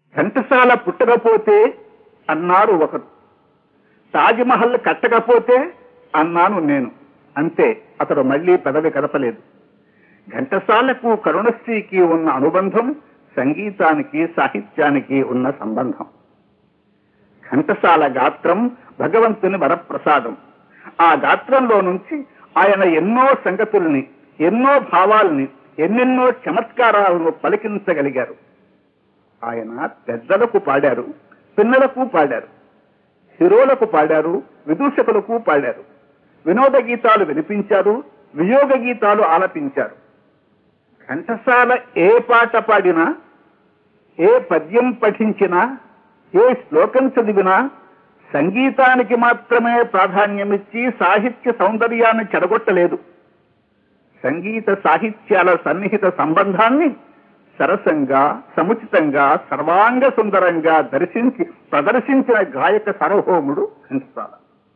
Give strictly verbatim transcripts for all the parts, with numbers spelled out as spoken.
ఘంటసాల పుట్టకపోతే అన్నారు ఒకరు, తాజ్మహల్ కట్టకపోతే అన్నాను నేను. అంతే, అతడు మళ్లీ పెదవి కదపలేదు. ఘంటసాలకు కరుణశ్రీకి ఉన్న అనుబంధం సంగీతానికి సాహిత్యానికి ఉన్న సంబంధం. ఘంటసాల గాత్రం భగవంతుని వరప్రసాదం. ఆ గాత్రంలో నుంచి ఆయన ఎన్నో సంగతుల్ని, ఎన్నో భావాల్ని, ఎన్నెన్నో చమత్కారాలను పలికించగలిగారు. ఆయన పెద్దలకు పాడారు, పిన్నలకు పాడారు, హీరోలకు పాడారు, విదూషకులకు పాడారు, వినోద గీతాలు వినిపించారు, వియోగ గీతాలు ఆలపించారు. ఘంటసాల ఏ పాట పాడినా, ఏ పద్యం పఠించినా, ఏ శ్లోకం చదివినా సంగీతానికి మాత్రమే ప్రాధాన్యమిచ్చి సాహిత్య సౌందర్యాన్ని చెడగొట్టలేదు. సంగీత సాహిత్యాల సన్నిహిత సంబంధాన్ని సరసంగా, సముచితంగా, సర్వాంగ సుందరంగా దర్శించి ప్రదర్శించిన గాయక సార్వభౌముడు ఘంటసాల.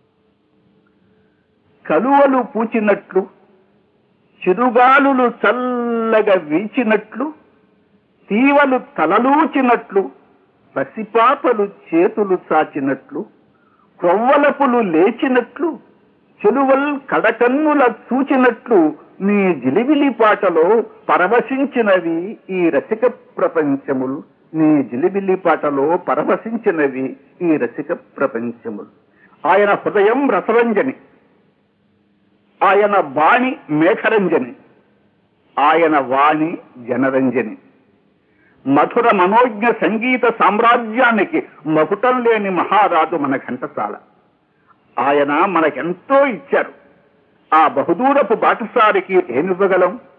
కలువలు పూచినట్లు, చిరుగాలులు చల్లగా వీచినట్లు, తీవలు తలలూచినట్లు, పసిపాపలు చేతులు చాచినట్లు, క్రొవ్వలపులు లేచినట్లు, చెలువల్ కడకన్నుల చూచినట్లు నీ జిలిబిలి పాటలో పరవశించినవి ఈ రసిక ప్రపంచములు. నీ జిలిబిలి పాటలో పరవశించినవి ఈ రసిక ప్రపంచములు. ఆయన హృదయం రసరంజని, ఆయన బాణి మేఘరంజని, ఆయన వాణి జనరంజని. మధుర మనోజ్ఞ సంగీత సామ్రాజ్యానికి మకుటం లేని మహారాజు మన ఘంటసాల. ఆయన మనకెంతో ఇచ్చారు. ఆ బహుదూరపు బాటసారికి ఏమివ్వగలం?